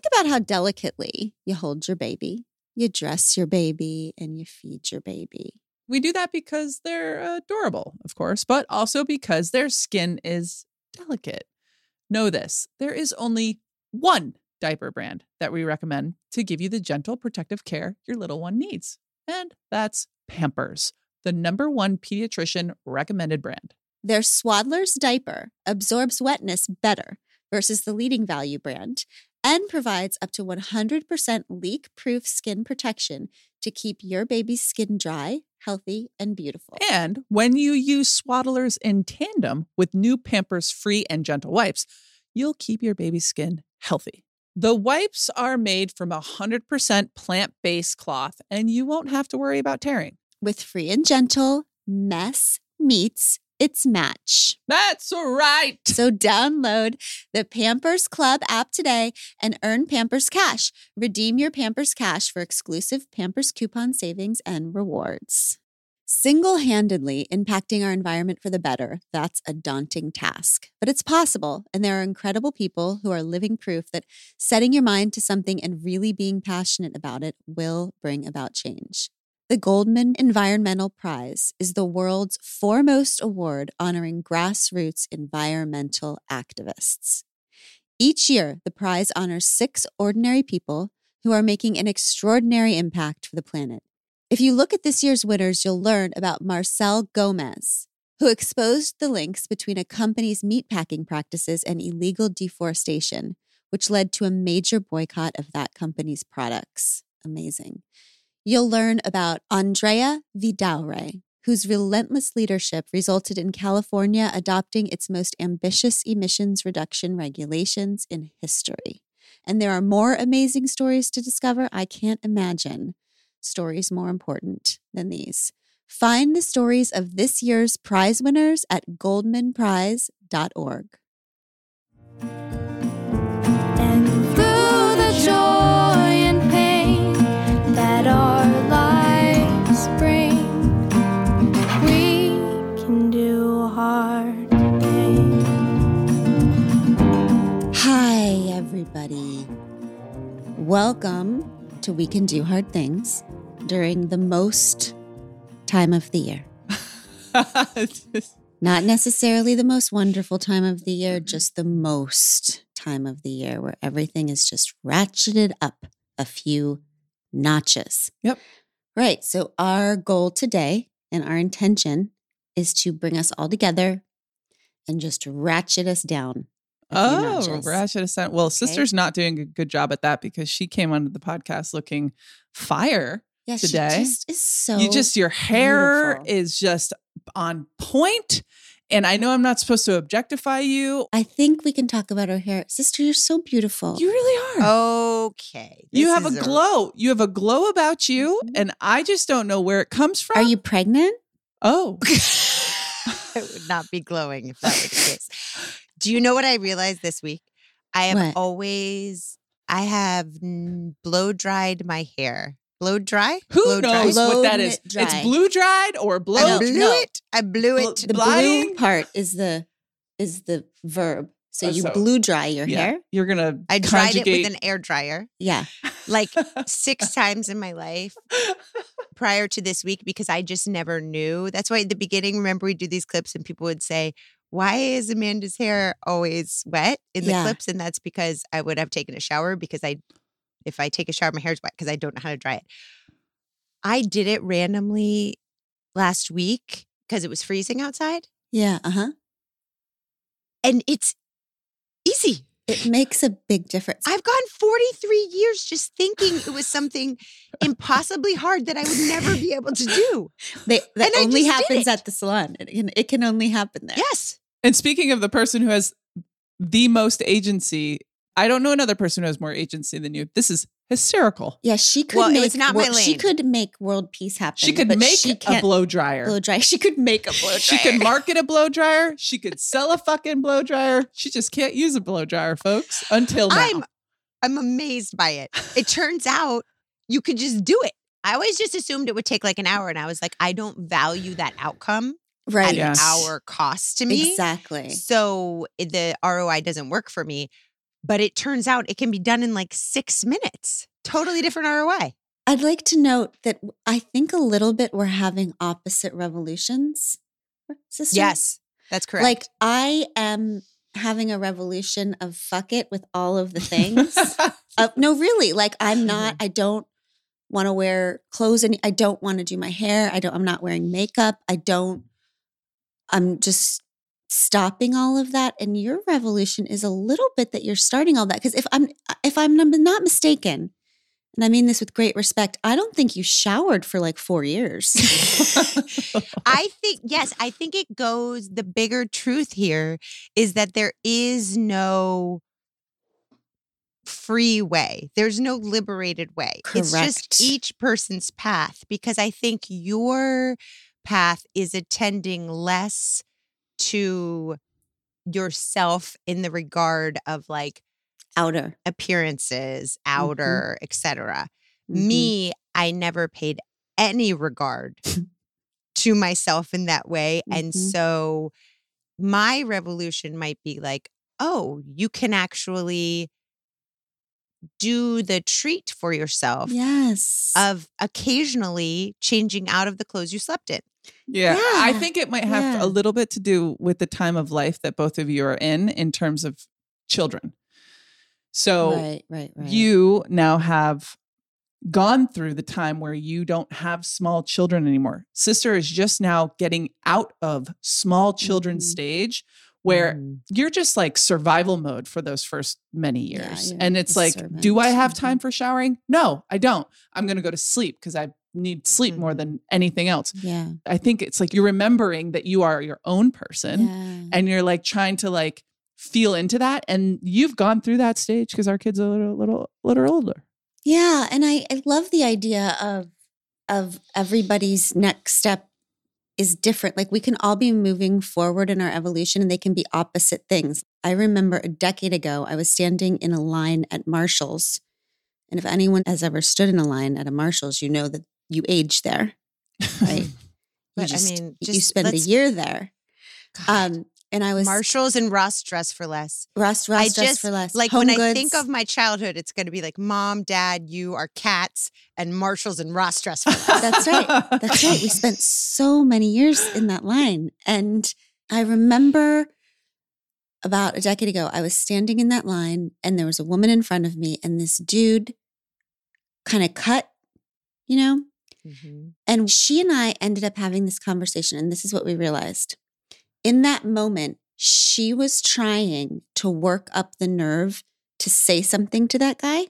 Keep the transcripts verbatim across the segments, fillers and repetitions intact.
think about how delicately you hold your baby, you dress your baby, and you feed your baby. We do that because they're adorable, of course, but also because their skin is delicate. Know this, there is only one diaper brand that we recommend to give you the gentle protective care your little one needs. And that's Pampers, the number one pediatrician recommended brand. Their Swaddler's diaper absorbs wetness better versus the leading value brand and provides up to one hundred percent leak-proof skin protection to keep your baby's skin dry, healthy, and beautiful. And when you use Swaddlers in tandem with new Pampers Free and Gentle wipes, you'll keep your baby's skin healthy. The wipes are made from one hundred percent plant-based cloth, and you won't have to worry about tearing. With Free and Gentle, mess meets its match. That's right. So download the Pampers Club app today and earn Pampers Cash. Redeem your Pampers Cash for exclusive Pampers coupon savings and rewards. Single-handedly impacting our environment for the better, that's a daunting task. But it's possible, and there are incredible people who are living proof that setting your mind to something and really being passionate about it will bring about change. The Goldman Environmental Prize is the world's foremost award honoring grassroots environmental activists. Each year, the prize honors six ordinary people who are making an extraordinary impact for the planet. If you look at this year's winners, you'll learn about Marcel Gomez, who exposed the links between a company's meatpacking practices and illegal deforestation, which led to a major boycott of that company's products. Amazing. You'll learn about Andrea Vidaurre, whose relentless leadership resulted in California adopting its most ambitious emissions reduction regulations in history. And there are more amazing stories to discover. I can't imagine stories more important than these. Find the stories of this year's prize winners at goldman prize dot org. And through the joy and pain that our lives bring, we can do hard things. Hi, everybody. Welcome to We Can Do Hard Things during the most time of the year. Not necessarily the most wonderful time of the year, just the most time of the year where everything is just ratcheted up a few notches. Yep. Right. So our goal today and our intention is to bring us all together and just ratchet us down. Oh, ratchet us down. Well, okay. Sister's not doing a good job at that because she came onto the podcast looking fire yeah, today. She just is so you just your hair beautiful. Is just on point. And I know I'm not supposed to objectify you. I think we can talk about her hair. Sister, you're so beautiful. You really are. Okay. You have a glow. You have a glow about you. Mm-hmm. And I just don't know where it comes from. Are you pregnant? Oh. I would not be glowing if that were the case. Do you know what I realized this week? I have what? always, I have n- blow dried my hair. Blow dry? Who blow knows dry? what that is? Dry. It's blue dried or blow. I blew no. it. I blew it. The Blying? blue part is the is the verb. So Uh, you so- blew dry your Yeah. hair? You're going to I dried conjugate. it with an air dryer Yeah. like six times in my life prior to this week because I just never knew. That's why at the beginning, remember we do these clips and people would say, why is Amanda's hair always wet in the Yeah. clips? And that's because I would have taken a shower because I, if I take a shower, my hair's wet because I don't know how to dry it. I did it randomly last week because it was freezing outside. Yeah. Uh-huh. And it's easy. It makes a big difference. I've gone forty-three years just thinking it was something impossibly hard that I would never be able to do. They, that And I only just did happens it. at the salon. It can, it can only happen there. Yes. And speaking of the person who has the most agency, I don't know another person who has more agency than you. This is hysterical. Yeah, she could Well, it make was not my wor- she lane. could make world peace happen. She could but make she a can't blow dryer. blow dry. She could make a blow dryer. She could market a blow dryer. She could sell a fucking blow dryer. She just can't use a blow dryer, folks, until now. I'm I'm amazed by it. It turns out you could just do it. I always just assumed it would take like an hour. And I was like, I don't value that outcome right. at Yeah. an hour cost to me. Exactly. So the R O I doesn't work for me. But it turns out it can be done in like six minutes. Totally different R O I. I'd like to note that I think a little bit we're having opposite revolutions, sister. Yes, that's correct. Like I am having a revolution of fuck it with all of the things. uh, no, really. Like I'm not, I don't want to wear clothes and I don't want to do my hair. I don't, I'm not wearing makeup. I don't, I'm just stopping all of that. And your revolution is a little bit that you're starting all that. Because if I'm, if I'm not mistaken, and I mean this with great respect, I don't think you showered for like four years. I think, yes, I think it goes, the bigger truth here is that there is no free way. There's no liberated way. Correct. It's just each person's path, because I think your path is attending less to yourself in the regard of like Outer. appearances, outer, Mm-hmm. et cetera. Mm-hmm. Me, I never paid any regard to myself in that way. And Mhm. so my revolution might be like, oh, you can actually do the treat for yourself Yes. of occasionally changing out of the clothes you slept in. Yeah, I Yeah. think it might have Yeah. a little bit to do with the time of life that both of you are in, in terms of children. So right, right, right. you now have gone through the time where you don't have small children anymore. Sister is just now getting out of small children Mhm. stage where Mm. you're just like survival mode for those first many Yeah, years. you're and it's a like, servant. do I have Mhm. time for showering? No, I don't. I'm going to go to sleep because I need sleep more Mhm. than anything else. Yeah. I think it's like you're remembering that you are your own person Yeah. and you're like trying to like feel into that. And you've gone through that stage because our kids are a little, little, little older. Yeah, and I, I love the idea of of everybody's next step is different. Like we can all be moving forward in our evolution and they can be opposite things. I remember a decade ago, I was standing in a line at Marshall's. And if anyone has ever stood in a line at a Marshall's, you know that you age there, right? But, you I just, mean, you just spend a let's- year there. God. Um, and I was Marshalls and Ross Dress for Less. Ross, I Ross dress just for less. like Home when Goods. I think of my childhood, it's going to be like mom, dad, you are cats, and Marshalls and Ross Dress for Less. That's right. That's right. We spent so many years in that line. And I remember about a decade ago, I was standing in that line and there was a woman in front of me and this dude kind of cut, you know? Mhm. And she and I ended up having this conversation. And this is what we realized. In that moment, she was trying to work up the nerve to say something to that guy.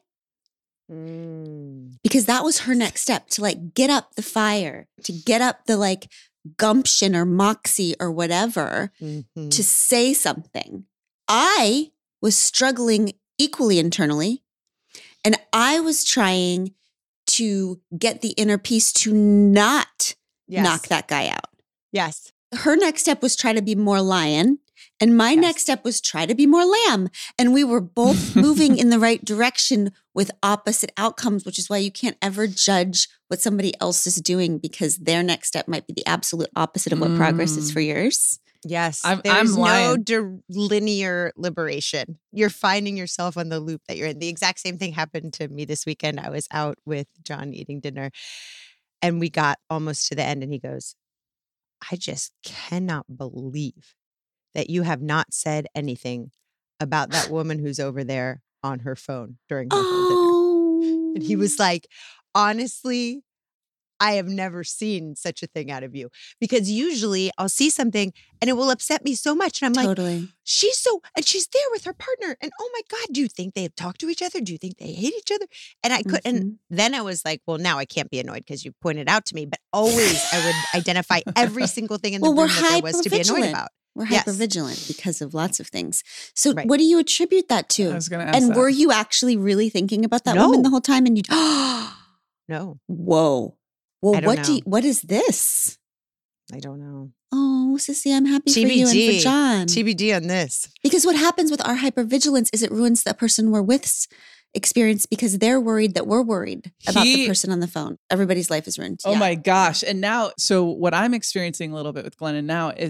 Mm. Because that was her next step, to like get up the fire, to get up the like gumption or moxie or whatever Mhm. to say something. I was struggling equally internally, and I was trying to get the inner peace to not Yes. knock that guy out. Yes. Her next step was try to be more lion. And my Yes. next step was try to be more lamb. And we were both moving in the right direction with opposite outcomes, which is why you can't ever judge what somebody else is doing because their next step might be the absolute opposite of what progress is for yours. Yes. I'm- There's I'm no lying. de- linear liberation. You're finding yourself on the loop that you're in. The exact same thing happened to me this weekend. I was out with John eating dinner and we got almost to the end and he goes, I just cannot believe that you have not said anything about that woman who's over there on her phone during her whole dinner. Oh. And he was like, honestly, I have never seen such a thing out of you. Because usually I'll see something and it will upset me so much. And I'm like, Totally. she's so, and she's there with her partner. And oh my God, do you think they talk to each other? Do you think they hate each other? And I could, and Mhm. then I was like, well, now I can't be annoyed because you pointed out to me. But always I would identify every single thing in the Well, we're room that there was to be annoyed hyper-vigilant. about. We're Yes. hypervigilant because of lots of things. So Right. what do you attribute that to? I was going to ask And that. were you actually really thinking about that No. woman the whole time? And you, No, whoa, well, I don't what do know. you, what is this? I don't know. Oh, Sissy, I'm happy for you and T B D. for John. T B D on this. Because what happens with our hypervigilance is it ruins the person we're with's experience because they're worried that we're worried about He- the person on the phone. Everybody's life is ruined. Oh Yeah. my gosh. And now, so what I'm experiencing a little bit with Glennon now is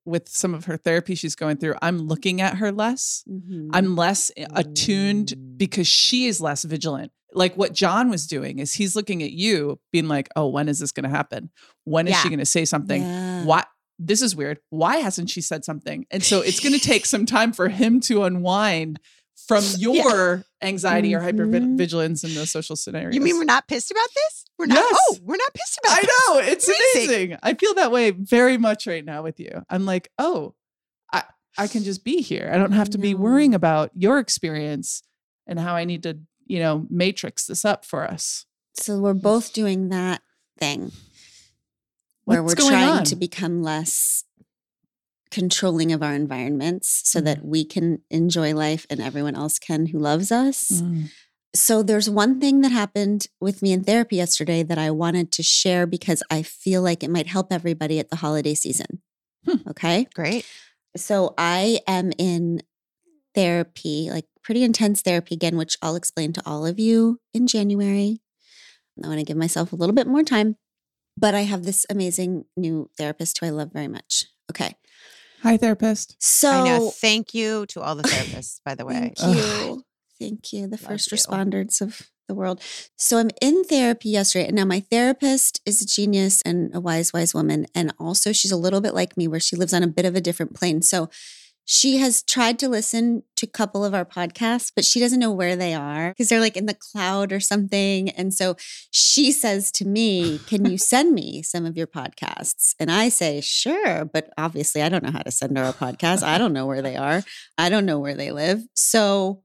with some of her therapy she's going through, I'm looking at her less. Mhm. I'm less attuned because she is less vigilant. Like what John was doing is he's looking at you being like, oh, when is this going to happen? When is Yeah. she going to say something? Yeah. Why? This is weird. Why hasn't she said something? And so it's going to take some time for him to unwind from your anxiety or Mhm. hypervigilance in those social scenarios. You mean we're not pissed about this? We're not. Yes. Oh, we're not pissed about I this. know. It's Amazing. amazing. I feel that way very much right now with you. I'm like, oh, I, I can just be here. I don't have to be No. worrying about your experience and how I need to, you know, matrix this up for us. So we're both doing that thing where What's we're going trying on? to become less controlling of our environments so that we can enjoy life and everyone else can who loves us. Mm. So there's one thing that happened with me in therapy yesterday that I wanted to share because I feel like it might help everybody at the holiday season. Hmm. Okay. Great. So I am in therapy, like pretty intense therapy again, which I'll explain to all of you in January. I want to give myself a little bit more time, but I have this amazing new therapist who I love very much. Okay. Hi, therapist. So I know. Thank you to all the therapists, by the way. Thank you. Thank you. The Love first you. responders of the world. So I'm in therapy yesterday. And now my therapist is a genius and a wise, wise woman. And also she's a little bit like me where she lives on a bit of a different plane. So she has tried to listen to a couple of our podcasts, but she doesn't know where they are because they're like in the cloud or something. And so she says to me, can you send me some of your podcasts? And I say, sure. But obviously I don't know how to send her a podcast. I don't know where they are. I don't know where they live. So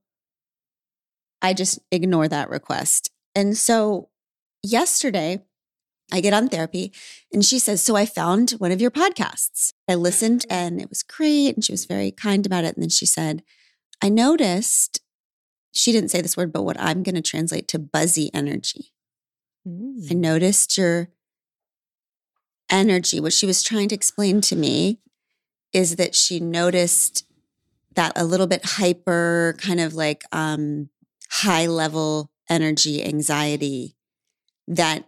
I just ignore that request. And so yesterday, I get on therapy and she says, so I found one of your podcasts. I listened and it was great. And she was very kind about it. And then she said, I noticed, she didn't say this word, but what I'm going to translate to buzzy energy. Mm. I noticed your energy. What she was trying to explain to me is that she noticed that a little bit hyper, kind of like um, high level energy, anxiety that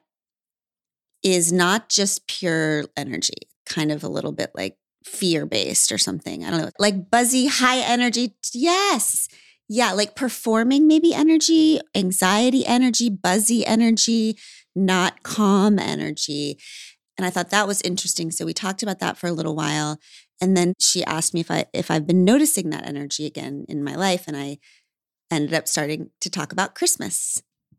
is not just pure energy, kind of a little bit like fear-based or something. I don't know, like buzzy, high energy. Yes. Yeah, like performing maybe energy, anxiety energy, buzzy energy, not calm energy. And I thought that was interesting. So we talked about that for a little while. And then she asked me if I if I've been noticing that energy again in my life. And I ended up starting to talk about Christmas.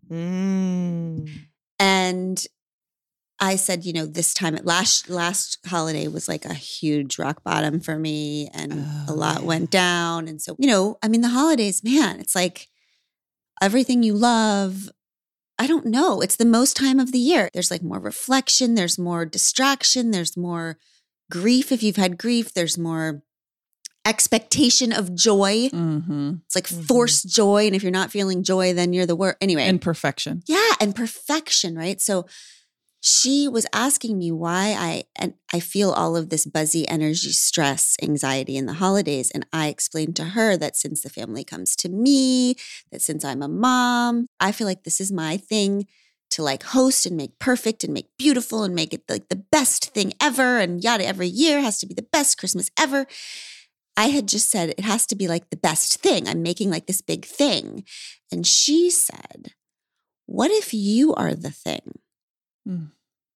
Mm. And I said, you know, this time, last last holiday was like a huge rock bottom for me and Oh, a lot yeah. went down. And so, you know, I mean, the holidays, man, it's like everything you love. I don't know. It's the most time of the year. There's like more reflection. There's more distraction. There's more grief. If you've had grief, there's more expectation of joy. Mm-hmm. It's like Mhm. forced joy. And if you're not feeling joy, then you're the worst. Anyway. And perfection. Yeah, and perfection, right? So she was asking me why I and I feel all of this buzzy energy, stress, anxiety in the holidays. And I explained to her that since the family comes to me, that since I'm a mom, I feel like this is my thing to like host and make perfect and make beautiful and make it like the best thing ever. And yada, every year has to be the best Christmas ever. I had just said it has to be like the best thing. I'm making like this big thing. And she said, what if you are the thing? Mm.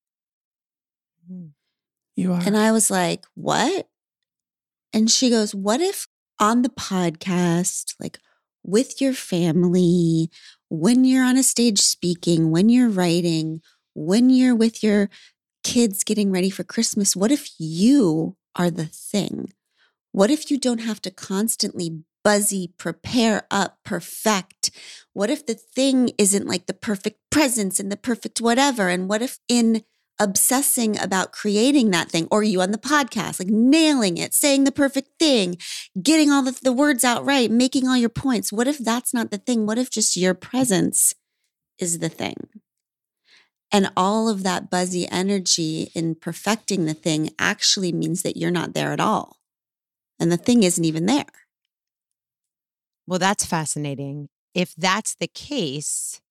Mm. You are. And I was like, what? And she goes, what if on the podcast, like with your family, when you're on a stage speaking, when you're writing, when you're with your kids getting ready for Christmas, what if you are the thing? What if you don't have to constantly buzzy, prepare up, perfect? What if the thing isn't like the perfect presence and the perfect whatever? And what if in obsessing about creating that thing, or you on the podcast, like nailing it, saying the perfect thing, getting all the, the words out right, making all your points, what if that's not the thing? What if just your presence is the thing? And all of that buzzy energy in perfecting the thing actually means that you're not there at all. And the thing isn't even there. Well, that's fascinating. If that's the case,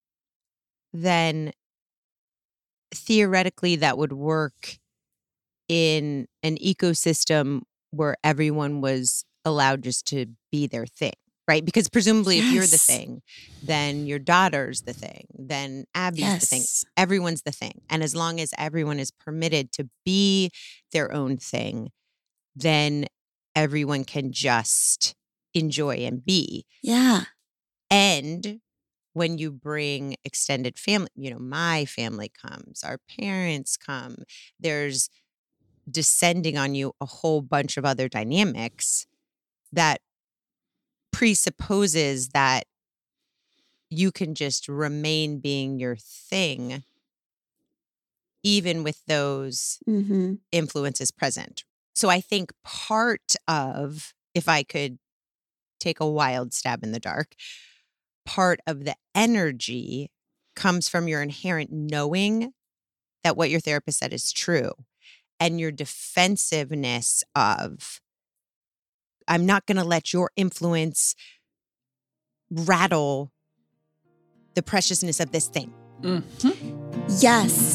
then theoretically that would work in an ecosystem where everyone was allowed just to be their thing, right? Because presumably if you're the Yes. thing, then your daughter's the thing, then Abby's the thing. Yes. Everyone's the thing. And as long as everyone is permitted to be their own thing, then everyone can just enjoy and be. Yeah. And when you bring extended family, you know, my family comes, our parents come, there's descending on you a whole bunch of other dynamics that presupposes that you can just remain being your thing, even with those Mm-hmm. influences present. So I think part of, if I could take a wild stab in the dark, part of the energy comes from your inherent knowing that what your therapist said is true, and your defensiveness of, I'm not going to let your influence rattle the preciousness of this thing. Mhm. Yes.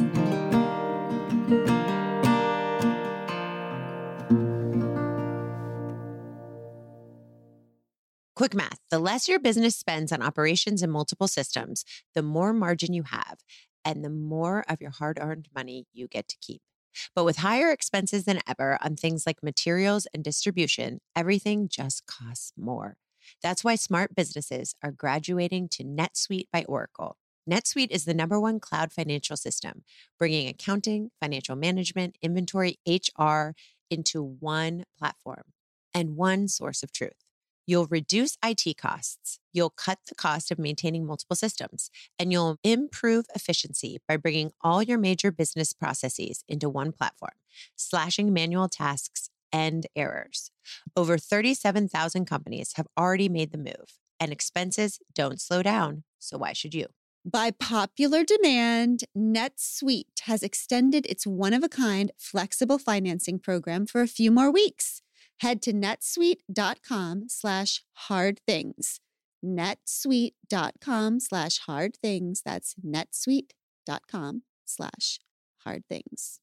Quick math. The less your business spends on operations and multiple systems, the more margin you have and the more of your hard-earned money you get to keep. But with higher expenses than ever on things like materials and distribution, everything just costs more. That's why smart businesses are graduating to NetSuite by Oracle. NetSuite is the number one cloud financial system, bringing accounting, financial management, inventory, H R into one platform and one source of truth. You'll reduce I T costs, you'll cut the cost of maintaining multiple systems, and you'll improve efficiency by bringing all your major business processes into one platform, slashing manual tasks and errors. Over thirty-seven thousand companies have already made the move, and expenses don't slow down, so why should you? By popular demand, NetSuite has extended its one-of-a-kind flexible financing program for a few more weeks. Head to netsuite.com slash hard things. netsuite.com slash hard things. That's netsuite.com slash hard things.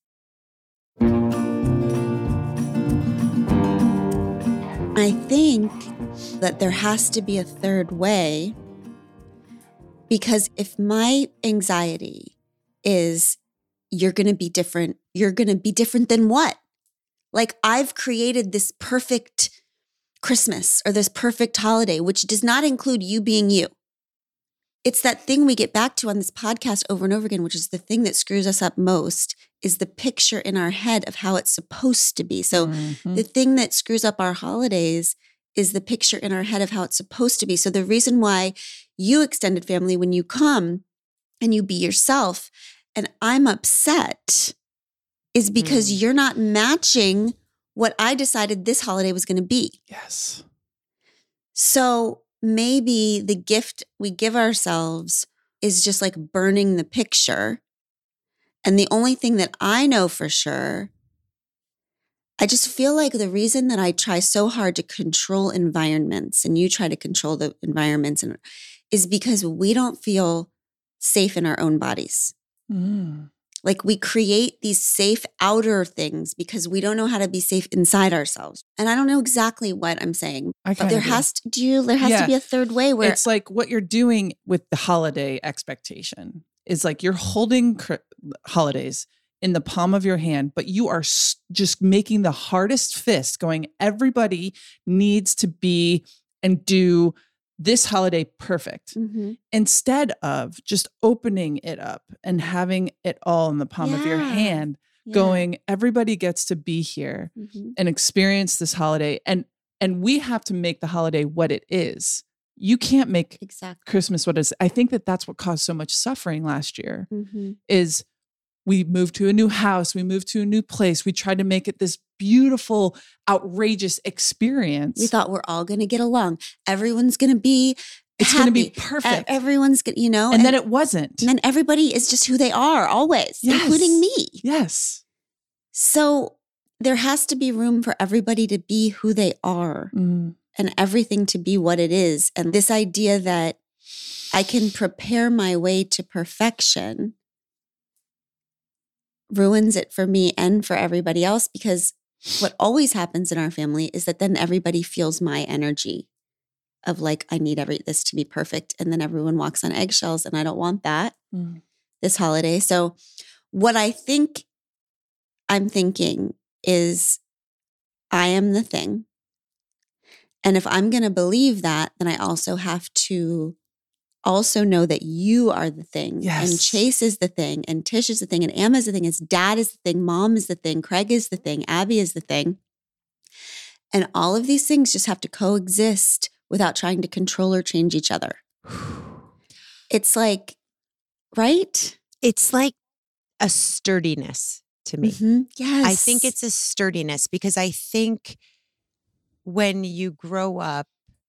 I think that there has to be a third way, because if my anxiety is you're going to be different, you're going to be different than what? Like, I've created this perfect Christmas or this perfect holiday, which does not include you being you. It's that thing we get back to on this podcast over and over again, which is the thing that screws us up most, is the picture in our head of how it's supposed to be. So Mhm. the thing that screws up our holidays is the picture in our head of how it's supposed to be. So the reason why you, extended family, when you come and you be yourself and I'm upset, is because Mm. you're not matching what I decided this holiday was going to be. Yes. So maybe the gift we give ourselves is just like burning the picture. And the only thing that I know for sure, I just feel like the reason that I try so hard to control environments and you try to control the environments and, is because we don't feel safe in our own bodies. Mm. Like, we create these safe outer things because we don't know how to be safe inside ourselves. And I don't know exactly what I'm saying, I but kind there of has to, do you, there has Yeah. to be a third way where It's like what you're doing with the holiday expectation is like you're holding cr- holidays in the palm of your hand, but you are s- just making the hardest fist going, everybody needs to be and do this holiday perfect, Mhm. instead of just opening it up and having it all in the palm of your Yeah. hand, Yeah. going, everybody gets to be here Mhm. and experience this holiday. And and we have to make the holiday what it is. You can't make Exactly. Christmas what it is. I think that that's what caused so much suffering last year Mhm. is we moved to a new house. We moved to a new place. We tried to make it this beautiful, outrageous experience. We thought we're all going to get along. Everyone's going to be it's going to be happy. perfect. E- Everyone's going to, you know, and, then it wasn't. and then everybody is just who they are always, Yes. including me. Yes. So there has to be room for everybody to be who they are Mm. and everything to be what it is. And this idea that I can prepare my way to perfection ruins it for me and for everybody else, because what always happens in our family is that then everybody feels my energy of like, I need every this to be perfect. And then everyone walks on eggshells, and I don't want that Mm. this holiday. So what I think I'm thinking is I am the thing. And if I'm going to believe that, then I also have to also know that you are the thing. Yes. And Chase is the thing. And Tish is the thing. And Emma is the thing. His dad is the thing. Mom is the thing. Craig is the thing. Abby is the thing. And all of these things just have to coexist without trying to control or change each other. It's like, right? It's like a sturdiness to me. Mhm. Yes. I think it's a sturdiness because I think when you grow up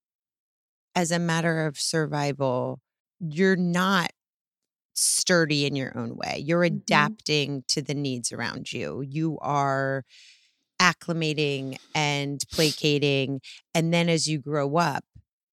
as a matter of survival, you're not sturdy in your own way. You're Mhm. adapting to the needs around you. You are acclimating and placating. And then as you grow up,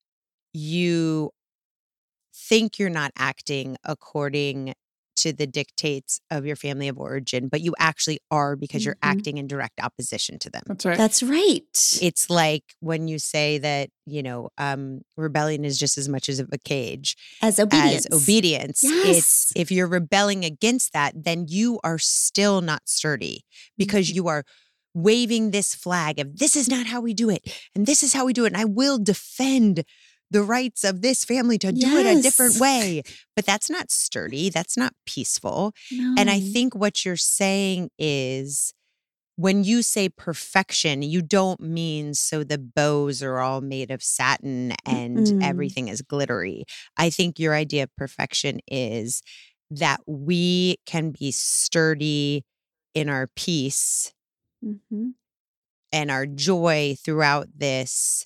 you think you're not acting according to the dictates of your family of origin, but you actually are because you're Mhm. acting in direct opposition to them. That's right. That's right. It's like when you say that, you know, um, rebellion is just as much as of a cage As obedience. as obedience. Yes. It's if you're rebelling against that, then you are still not sturdy because Mhm. you are waving this flag of this is not how we do it. And this is how we do it. And I will defend the rights of this family to do it a different Yes. way. But that's not sturdy. That's not peaceful. And I No. think what you're saying is when you say perfection, you don't mean so the bows are all made of satin and Mm-mm. everything is glittery. I think your idea of perfection is that we can be sturdy in our peace Mhm. and our joy throughout this,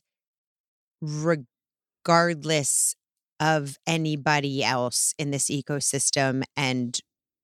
regardless of anybody else in this ecosystem and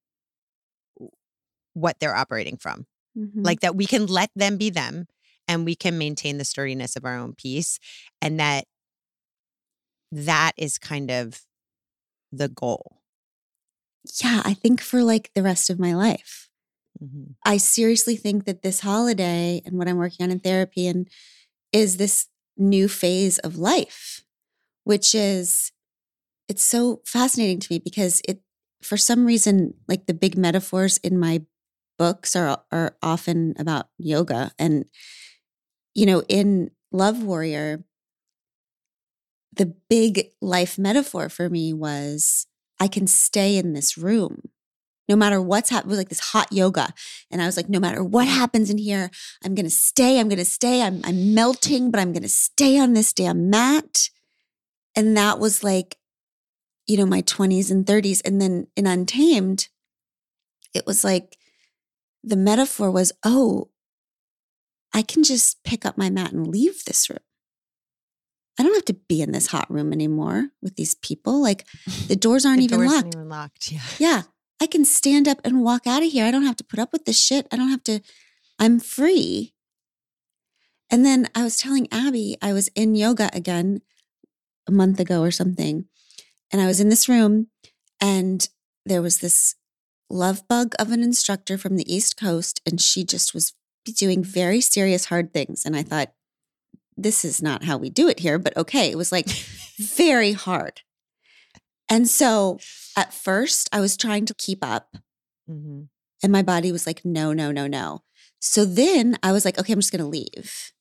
what they're operating from. Mhm. Like that we can let them be them and we can maintain the sturdiness of our own peace. And that that is kind of the goal. Yeah, I think for like the rest of my life. Mm-hmm. I seriously think that this holiday and what I'm working on in therapy and is this new phase of life, which is, it's so fascinating to me because it, for some reason, like the big metaphors in my books are are often about yoga. And, you know, in Love Warrior, the big life metaphor for me was I can stay in this room no matter what's happening. It was like this hot yoga. And I was like, no matter what happens in here, I'm going to stay. I'm going to stay. I'm, I'm melting, but I'm going to stay on this damn mat. And that was like, you know, my twenties and thirties. And then in Untamed, it was like the metaphor was, oh, I can just pick up my mat and leave this room. I don't have to be in this hot room anymore with these people. Like the doors aren't The even doors locked. aren't even locked. Yeah. Yeah. I can stand up and walk out of here. I don't have to put up with this shit. I don't have to, I'm free. And then I was telling Abby, I was in yoga again a month ago or something. And I was in this room and there was this love bug of an instructor from the East Coast. And she just was doing very serious, hard things. And I thought, this is not how we do it here, but okay. It was like very hard. And so at first I was trying to keep up Mm-hmm. and my body was like, no, no, no, no. So then I was like, okay, I'm just going to leave.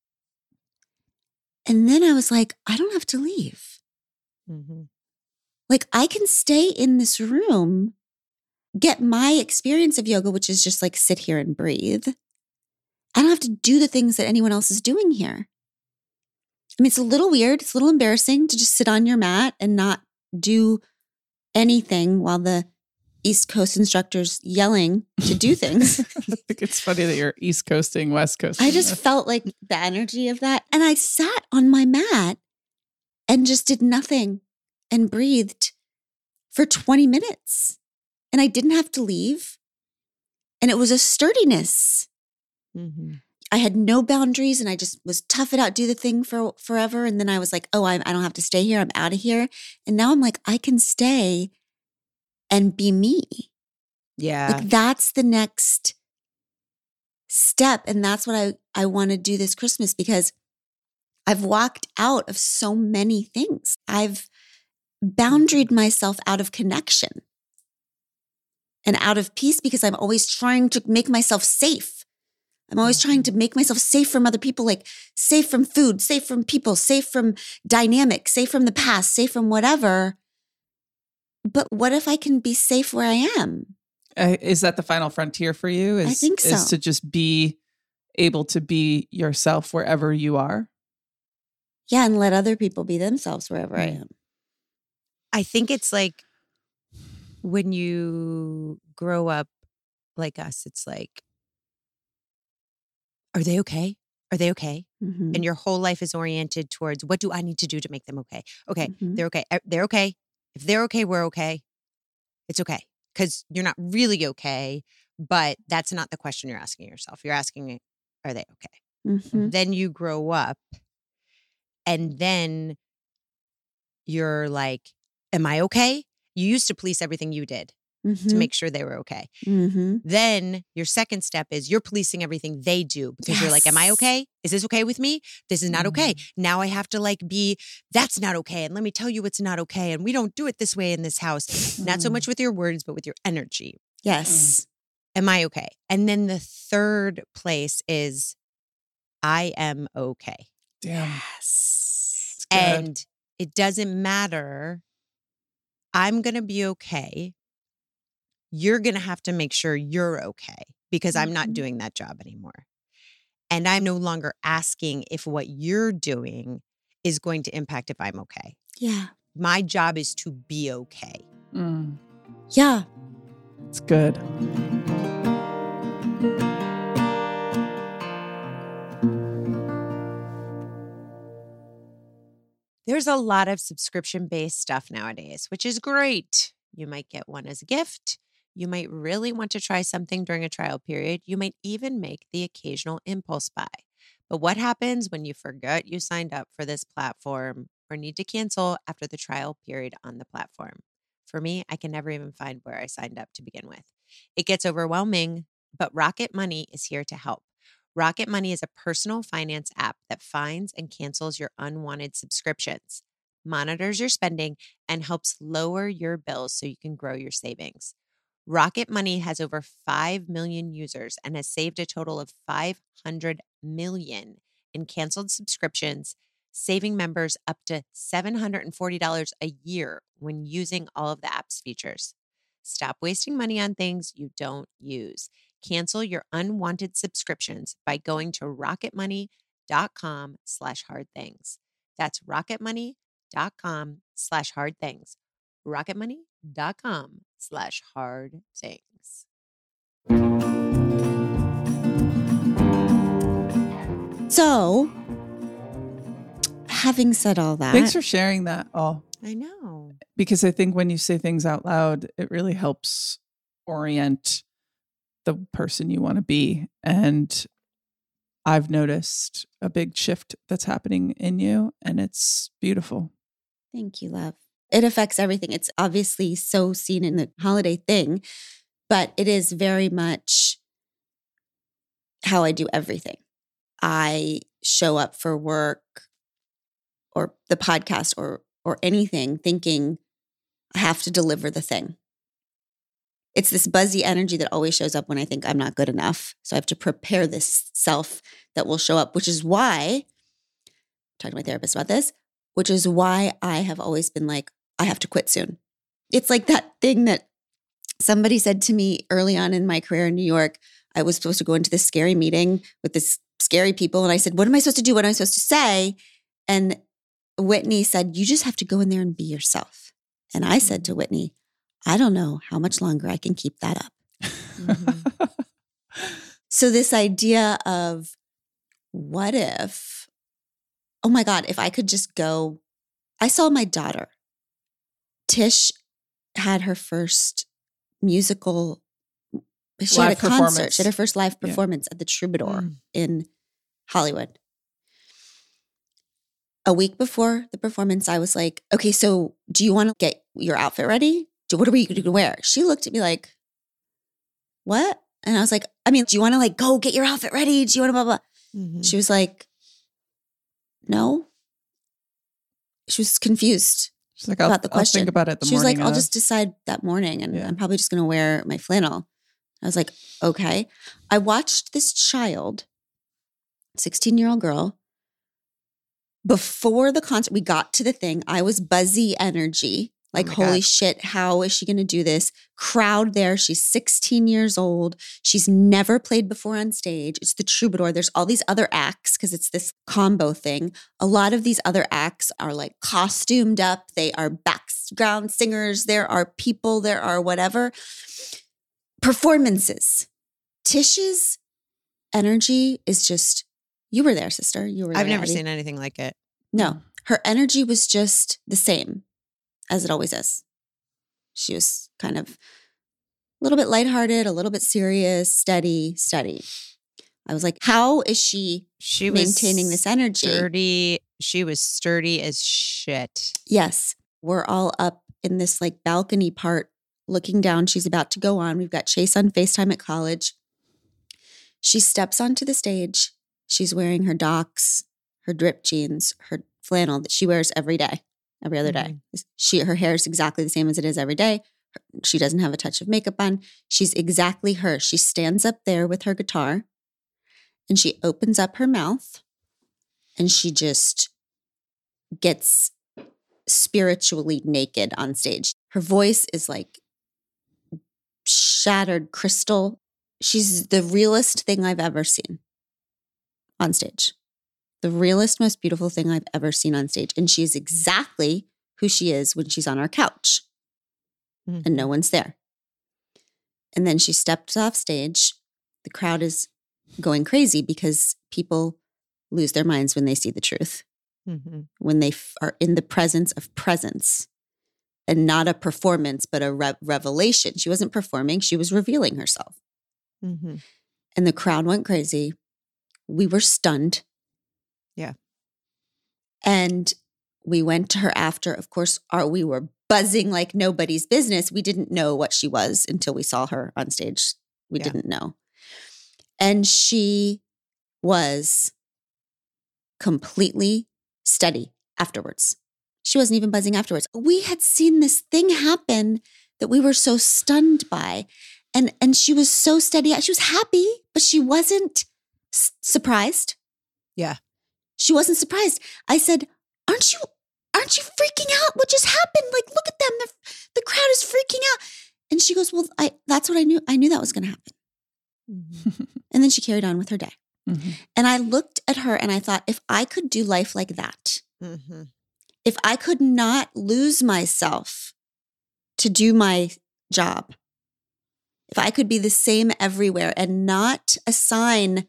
And then I was like, I don't have to leave. Mm-hmm. Like I can stay in this room, get my experience of yoga, which is just like sit here and breathe. I don't have to do the things that anyone else is doing here. I mean, it's a little weird. It's a little embarrassing to just sit on your mat and not do anything while the East Coast instructor's yelling to do things. I think it's funny that you're East Coasting, West Coasting. I just felt like the energy of that. And I sat on my mat and just did nothing and breathed for twenty minutes. And I didn't have to leave. And it was a sturdiness. Mm-hmm. I had no boundaries and I just was tough it out, do the thing for forever. And then I was like, oh, I, I don't have to stay here. I'm out of here. And now I'm like, I can stay and be me. Yeah. Like that's the next step. And that's what I, I want to do this Christmas because I've walked out of so many things. I've boundaried myself out of connection and out of peace because I'm always trying to make myself safe. I'm always trying to make myself safe from other people, like safe from food, safe from people, safe from dynamics, safe from the past, safe from whatever. But what if I can be safe where I am? Uh, is that the final frontier for you? Is, I think so. Is to just be able to be yourself wherever you are? Yeah, and let other people be themselves wherever I am. I think it's like when you grow up like us, it's like, are they okay? Are they okay? Mm-hmm. And your whole life is oriented towards what do I need to do to make them okay? Okay, Mm-hmm. they're okay. Uh, They're okay. If they're okay, we're okay. It's okay. Because you're not really okay, but that's not the question you're asking yourself. You're asking, are they okay? Mm-hmm. Then you grow up and then you're like, am I okay? You used to police everything you did Mm-hmm. to make sure they were okay. Mm-hmm. Then your second step is you're policing everything they do because you're like, am I Yes. okay? Is this okay with me? This is not okay. Now I have to like be, that's not okay. And let me tell you what's not okay. And we don't do it this way in this house. Not so much with your words, but with your energy. Yes. Am I okay? And then the third place is I am okay. Damn. Yes. It's good. And it doesn't matter. I'm going to be okay. You're going to have to make sure you're okay because I'm not Mhm. doing that job anymore. And I'm no longer asking if what you're doing is going to impact if I'm okay. Yeah. My job is to be okay. Mm, Yeah. it's good. There's a lot of subscription-based stuff nowadays, which is great. You might get one as a gift. You might really want to try something during a trial period. You might even make the occasional impulse buy. But what happens when you forget you signed up for this platform or need to cancel after the trial period on the platform? For me, I can never even find where I signed up to begin with. It gets overwhelming, but Rocket Money is here to help. Rocket Money is a personal finance app that finds and cancels your unwanted subscriptions, monitors your spending, and helps lower your bills so you can grow your savings. Rocket Money has over five million users and has saved a total of five hundred million in canceled subscriptions, saving members up to seven hundred forty dollars a year when using all of the app's features. Stop wasting money on things you don't use. Cancel your unwanted subscriptions by going to rocketmoney.com slash hard things. That's rocketmoney.com slash hard things. rocketmoney.com slash hard things. So, having said all that, Thanks for sharing that all. I know. Because I think when you say things out loud, it really helps orient the person you want to be. And I've noticed a big shift that's happening in you, and it's beautiful. thank you, love. It affects everything. It's obviously so seen in the holiday thing, but it is very much how I do everything. I show up for work or the podcast or or anything thinking I have to deliver the thing. It's this buzzy energy that always shows up when I think I'm not good enough. So I have to prepare this self that will show up, which is why, talking to my therapist about this, which is why I have always been like, I have to quit soon. It's like that thing that somebody said to me early on in my career in New York. I was supposed to go into this scary meeting with this scary people. And I said, what am I supposed to do? What am I supposed to say? And Whitney said, you just have to go in there and be yourself. And I said to Whitney, I don't know how much longer I can keep that up. Mm-hmm. So this idea of what if, oh my God, if I could just go, I saw my daughter. Tish had her first musical, she Live had a concert. performance. She had her first live Yeah. performance at the Troubadour Mm. in Hollywood. A week before the performance, I was like, okay, so do you want to get your outfit ready? Do, what are we going to wear? She looked at me like, what? And I was like, I mean, do you want to like go get your outfit ready? Do you want to blah, blah? Mhm. She was like, no. She was confused She's like, I'll, about the I'll question. think about it the she was morning like, I'll of. just decide that morning and Yeah. I'm probably just going to wear my flannel. I was like, okay. I watched this child, sixteen-year-old girl, before the concert, we got to the thing. I was buzzy energy. Like, my holy God. shit, how is she going to do this? Crowd there. She's sixteen years old. She's never played before on stage. It's the Troubadour. There's all these other acts because it's this combo thing. A lot of these other acts are like costumed up. They are background singers. There are people. There are whatever. Performances. Tish's energy is just, you were there, sister. You were there. I've never Abby. seen anything like it. No, her energy was just the same as it always is. She was kind of a little bit lighthearted, a little bit serious, steady, steady. I was like, how is she She was maintaining this energy? sturdy. She was sturdy as shit. Yes. We're all up in this like balcony part looking down. She's about to go on. We've got Chase on FaceTime at college. She steps onto the stage. She's wearing her Docs, her drip jeans, her flannel that she wears every day, every other day. She her hair is exactly the same as it is every day. Her- She doesn't have a touch of makeup on. She's exactly her. She stands up there with her guitar and she opens up her mouth and she just gets spiritually naked on stage. Her voice is like shattered crystal. She's the realest thing I've ever seen on stage. The realest, most beautiful thing I've ever seen on stage. And she's exactly who she is when she's on our couch Mhm. and no one's there. And then she steps off stage. The crowd is going crazy because people lose their minds when they see the truth, Mhm. when they f- are in the presence of presence and not a performance, but a re- revelation. She wasn't performing, she was revealing herself. Mhm. And the crowd went crazy. We were stunned. Yeah. And we went to her after. Of course, our, we were buzzing like nobody's business. We didn't know what she was until we saw her on stage. We Yeah. didn't know. And she was completely steady afterwards. She wasn't even buzzing afterwards. We had seen this thing happen that we were so stunned by. And, and she was so steady. She was happy, but she wasn't s- surprised. Yeah. She wasn't surprised. I said, aren't you, aren't you freaking out? What just happened? Like, look at them. The, the crowd is freaking out. And she goes, well, I, that's what I knew. I knew that was going to happen. Mhm. And then she carried on with her day. Mhm. And I looked at her and I thought, if I could do life like that, Mhm. if I could not lose myself to do my job, if I could be the same everywhere and not assign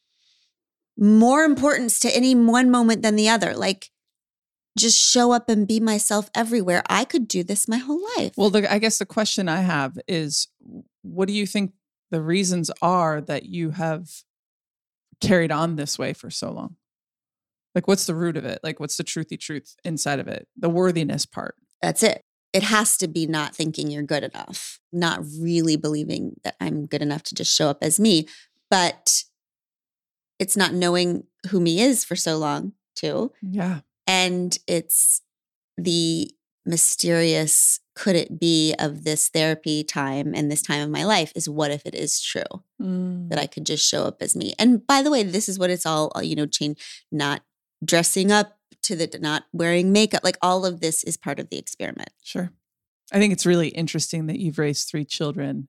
more importance to any one moment than the other, like just show up and be myself everywhere, I could do this my whole life. Well, the, I guess the question I have is, what do you think the reasons are that you have carried on this way for so long? Like, what's the root of it? Like, what's the truthy truth inside of it? The worthiness part. That's it. It has to be not thinking you're good enough, not really believing that I'm good enough to just show up as me. But it's not knowing who me is for so long, too. Yeah. And it's the mysterious could it be of this therapy time and this time of my life is what if it is true that I could just show up as me. And by the way, this is what it's all, you know, change, not dressing up to the, not wearing makeup, like all of this is part of the experiment. Sure. I think it's really interesting that you've raised three children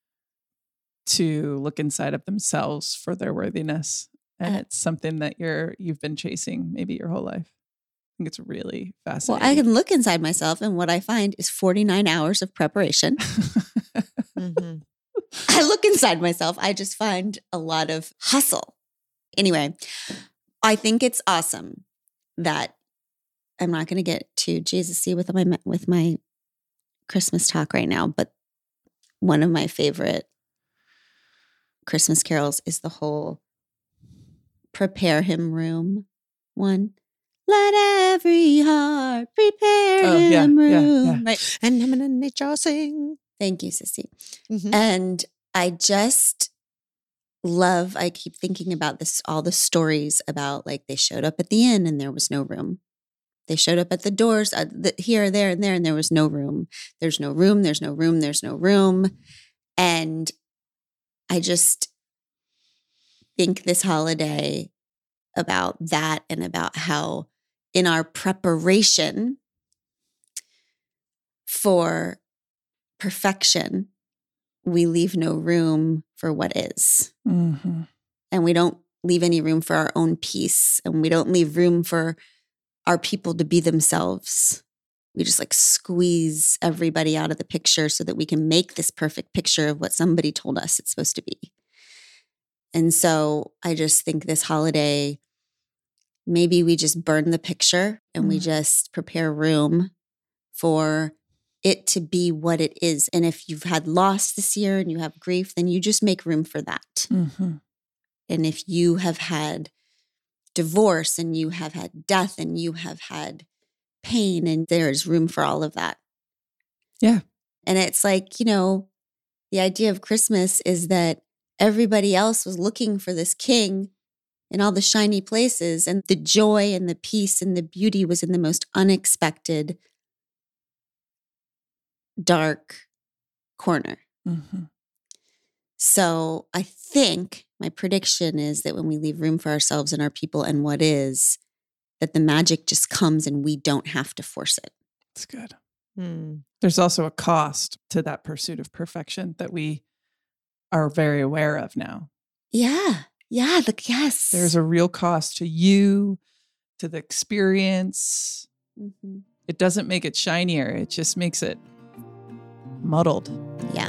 to look inside of themselves for their worthiness. And Uh, it's something that you're, you've been chasing maybe your whole life. I think it's really Well, fascinating. I can look inside myself and what I find is forty-nine hours of preparation. Mhm. I look inside myself. I just find a lot of hustle. Anyway, I think it's awesome that I'm not going to get too Jesus-y with my with my Christmas talk right now, but one of my favorite Christmas carols is the whole prepare him room one. Let every heart prepare Oh, yeah, him yeah, room. yeah. Right. And I'm in nature sing. Thank you, Sissy. Mhm. And I just love, I keep thinking about this, all the stories about like they showed up at the inn and there was no room. They showed up at the doors uh, the, here, there, and there, and there was no room. There's no room. There's no room. There's no room. And I just think this holiday about that and about how in our preparation for perfection, we leave no room for what is. Mm-hmm. And we don't leave any room for our own peace. And we don't leave room for our people to be themselves. We just like squeeze everybody out of the picture so that we can make this perfect picture of what somebody told us it's supposed to be. And so I just think this holiday, maybe we just burn the picture and mm. we just prepare room for it to be what it is. And if you've had loss this year and you have grief, then you just make room for that. Mm-hmm. And if you have had divorce and you have had death and you have had pain, and there is room for all of that. Yeah. And it's like, you know, the idea of Christmas is that everybody else was looking for this king in all the shiny places, and the joy and the peace and the beauty was in the most unexpected, dark corner. Mm-hmm. So I think my prediction is that when we leave room for ourselves and our people and what is, that the magic just comes and we don't have to force it. That's good. Hmm. There's also a cost to that pursuit of perfection that we are very aware of now. Yeah. Yeah. The, yes. There's a real cost to you, to the experience. Mm-hmm. It doesn't make it shinier. It just makes it muddled. Yeah.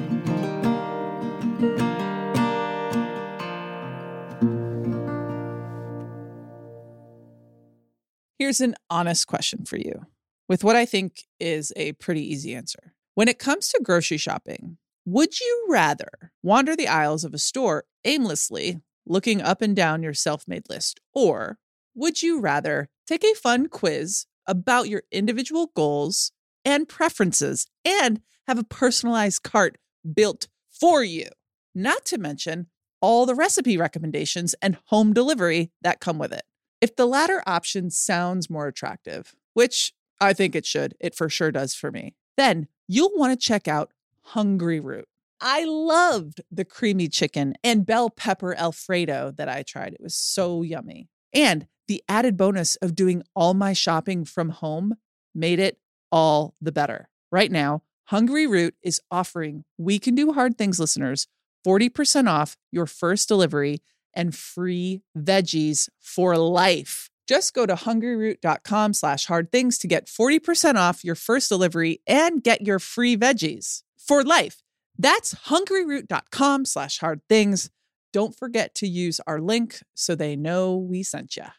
Here's an honest question for you, with what I think is a pretty easy answer. When it comes to grocery shopping, would you rather wander the aisles of a store aimlessly, looking up and down your self-made list, or would you rather take a fun quiz about your individual goals and preferences and have a personalized cart built for you? Not to mention all the recipe recommendations and home delivery that come with it. If the latter option sounds more attractive, which I think it should, it for sure does for me, then you'll want to check out Hungry Root. I loved the creamy chicken and bell pepper Alfredo that I tried. It was so yummy. And the added bonus of doing all my shopping from home made it all the better. Right now, Hungry Root is offering We Can Do Hard Things listeners forty percent off your first delivery and free veggies for life. Just go to hungryroot.com slash hard things to get forty percent off your first delivery and get your free veggies for life. That's hungryroot.com slash hard things. Don't forget to use our link so they know we sent you.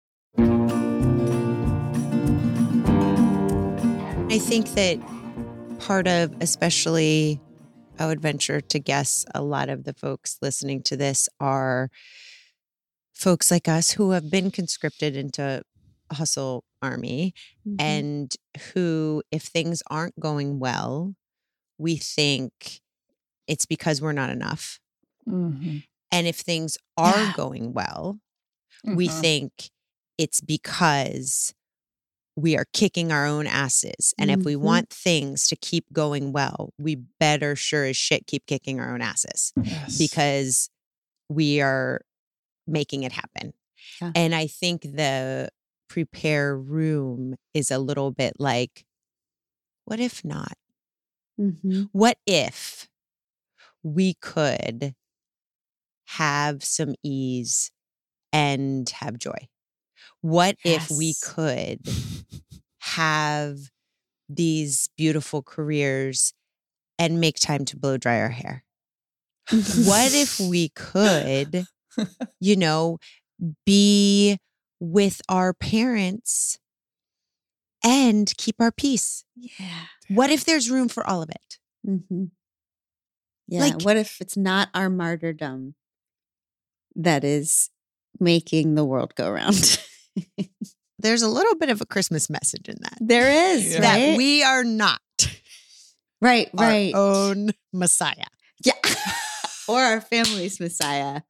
I think that part of, especially, I would venture to guess a lot of the folks listening to this are folks like us who have been conscripted into a hustle army, mm-hmm. and who, if things aren't going well, we think it's because we're not enough. Mm-hmm. And if things are Yeah. going well, Mm-hmm. we think it's because we are kicking our own asses. And if we Mhm. want things to keep going well, we better sure as shit keep kicking our own asses Yes. because we are making it happen. Yeah. And I think the prepare room is a little bit like, what if not? Mm-hmm. What if we could have some ease and have joy? What if we Yes. could have these beautiful careers and make time to blow dry our hair? What if we could, you know, be with our parents and keep our peace? Yeah. What if there's room for all of it? Mm-hmm. Yeah. Like- What if it's not our martyrdom that is making the world go round? There's a little bit of a Christmas message in that. There is, Yeah. That right? we are not right, right. our own Messiah. Yeah. Or our family's Messiah.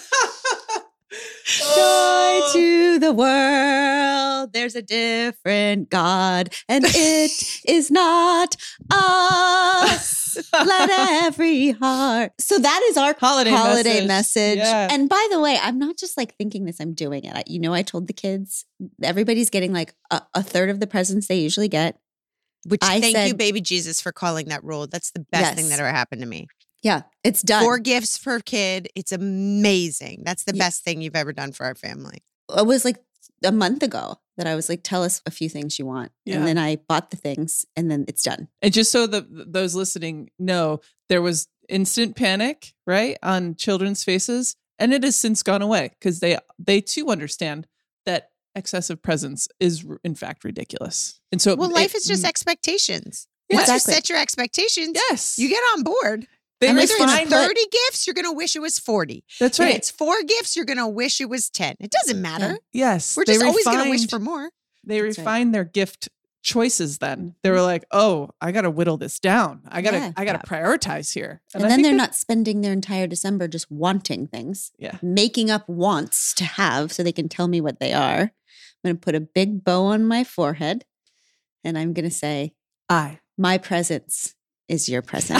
Joy to the world. There's a different God, and it is not us. Let every heart. So that is our Holiday holiday message. message. Yeah. And by the way, I'm not just like thinking this, I'm doing it. I, you know, I told the kids, everybody's getting like a, a third of the presents they usually get. Which I thank you, said- baby Jesus, for calling that rule. That's the best thing Yes. that ever happened to me. Yeah, it's done. Four gifts per kid. It's amazing. That's the Yeah. best thing you've ever done for our family. It was like a month ago that I was like, tell us a few things you want. Yeah. And then I bought the things and then it's done. And just so the those listening know, there was instant panic, right, on children's faces, and it has since gone away because they they too understand that excessive presents is r- in fact ridiculous. And so, Well, it- life is just mm, expectations. Yeah. Once you Exactly. set your expectations, yes, you get on board. they And Whether refine. it's thirty gifts, you're going to wish it was forty. That's If right. it's four gifts, you're going to wish it was ten. It doesn't matter. Yes, We're they just always going to wish refined- for more. They That's right. refined their gift choices. Then they were like, "Oh, I got to whittle this down. I gotta, Yeah. I gotta prioritize here." And, I then think they're that- not spending their entire December just wanting things, Yeah. making up wants to have so they can tell me what they are. I'm going to put a big bow on my forehead and I'm going to say, I. my presence is your present.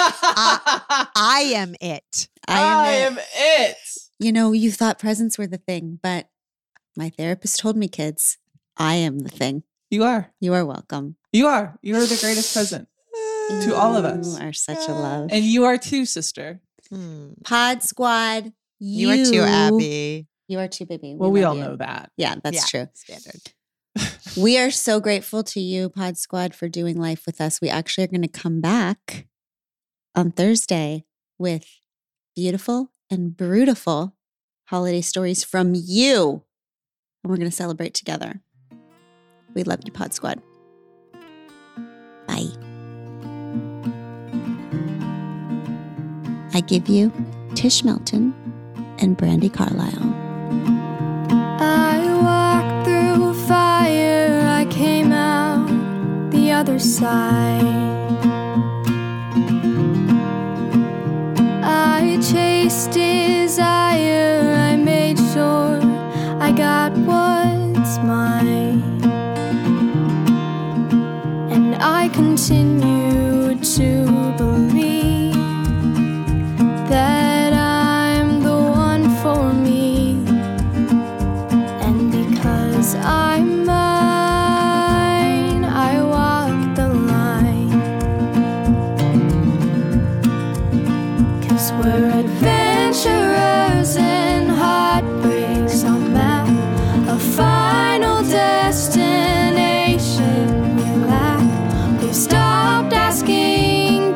I am it. I it. am it. You know, you thought presents were the thing, but my therapist told me, kids, I am the thing. You are. You are welcome. You are. You are the greatest present to all of us. You are such a love. And you are too, sister. Hmm. Pod Squad, You, are too, Abby. You are too, baby. Well, we love all you. know that. Yeah, that's Yeah, true. Standard. We are so grateful to you, Pod Squad, for doing life with us. We actually are going to come back on Thursday with beautiful and brutal holiday stories from you. And we're going to celebrate together. We love you, Pod Squad. Bye. I give you Tish Melton and Brandy Carlisle. I walked through fire, I came out the other side. I chased desire, I made sure I got what's mine. And I continue to believe that I'm the one for me. And because I'm mine, I walk the line. 'Cause we're adventurers and heartbreaks on map, a final destination we lack. We've stopped asking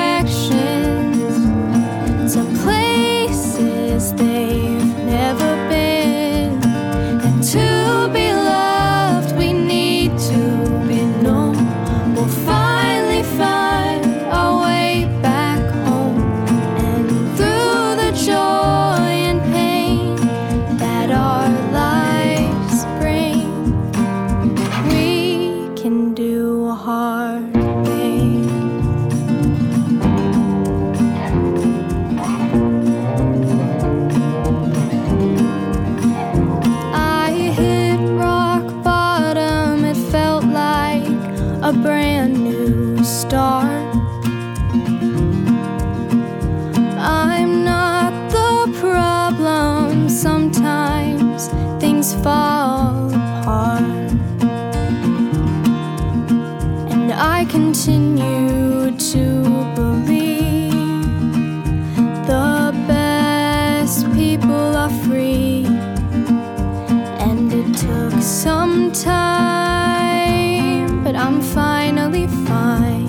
directions to places they've never been. And to be loved, we need to be known. We'll finally find our way back home. And through the joy and pain that our lives bring, we can do a hard thing. I hit rock bottom, it felt like a brand new start. I'm not the problem, sometimes things fall apart. And I continue to believe the best people are free. And it took some time, but I'm finally fine.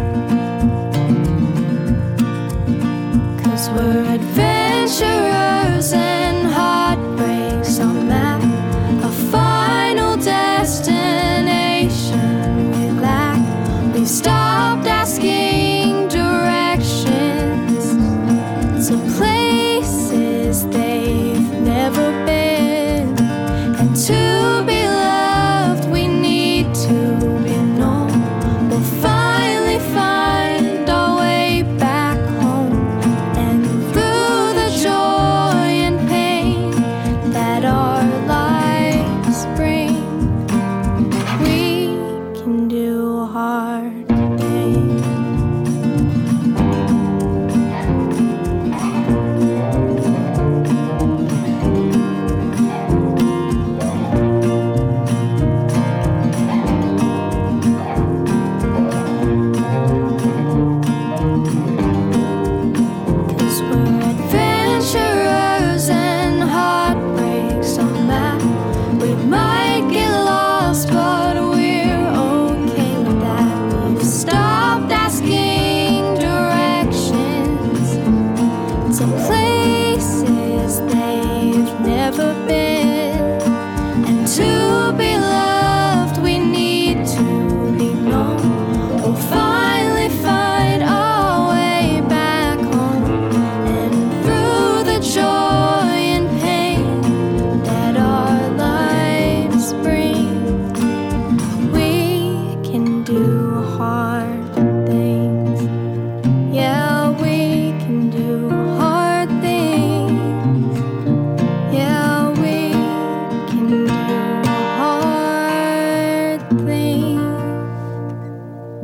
'Cause we're adventurers and heartbreaks on map, a final destination we lack. We've stopped asking directions to places they've never been. And to be loved, we need to be known. We'll finally find our way back home.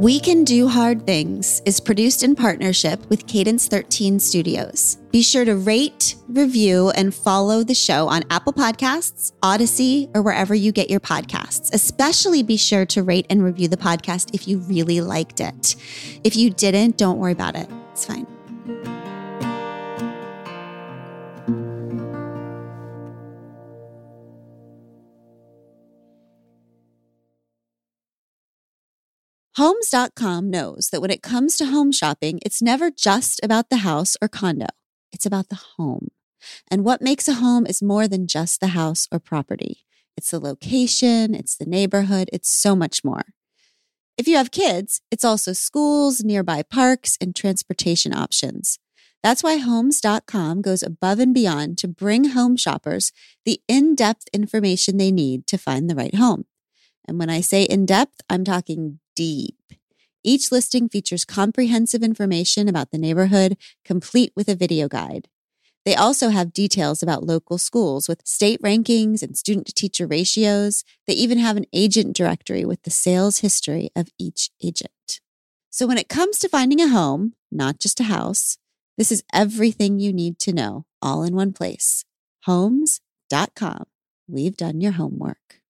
We Can Do Hard Things is produced in partnership with Cadence thirteen Studios. Be sure to rate, review, and follow the show on Apple Podcasts, Odyssey, or wherever you get your podcasts. Especially be sure to rate and review the podcast if you really liked it. If you didn't, don't worry about it. It's fine. Homes dot com knows that when it comes to home shopping, it's never just about the house or condo. It's about the home. And what makes a home is more than just the house or property. It's the location, it's the neighborhood, it's so much more. If you have kids, it's also schools, nearby parks, and transportation options. That's why Homes dot com goes above and beyond to bring home shoppers the in-depth information they need to find the right home. And when I say in-depth, I'm talking deep. Each listing features comprehensive information about the neighborhood, complete with a video guide. They also have details about local schools with state rankings and student-to-teacher ratios. They even have an agent directory with the sales history of each agent. So when it comes to finding a home, not just a house, this is everything you need to know, all in one place. Homes dot com. We've done your homework.